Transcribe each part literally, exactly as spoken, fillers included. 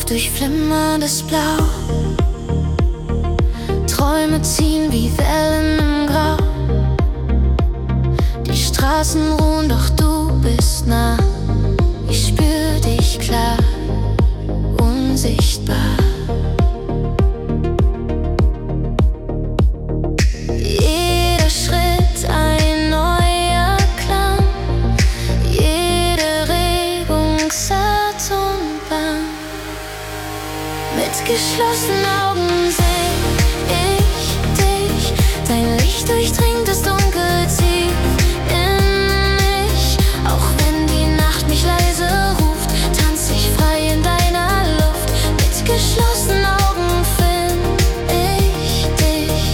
auf durch flimmerndes Blau. Träume ziehen wie Wellen im Grau. Die Straßen ruhen, doch du bist nah. Ich spür dich klar, unsichtbar. Jeder Schritt ein neuer Klang, jede Regung zart und bang. Mit geschlossenen Augen seh ich dich, dein Licht durchdringt das Dunkel tief in mich. Auch wenn die Nacht mich leise ruft, tanz ich frei in deiner Luft. Mit geschlossenen Augen find ich dich.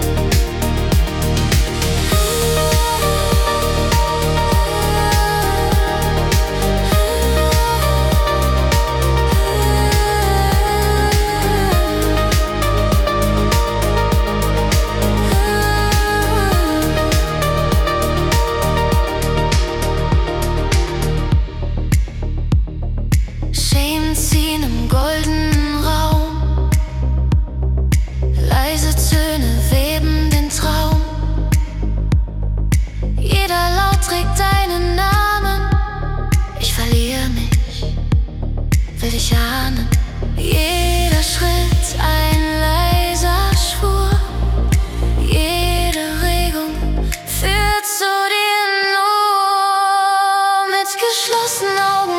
Schemen ziehen im goldenen Raum, leise Töne weben den Traum. Jeder Laut trägt deinen Namen. Ich verliere mich, will dich ahnen. Jeder Schritt ein leiser Schwur, jede Regung führt zu dir nur. Mit geschlossenen Augen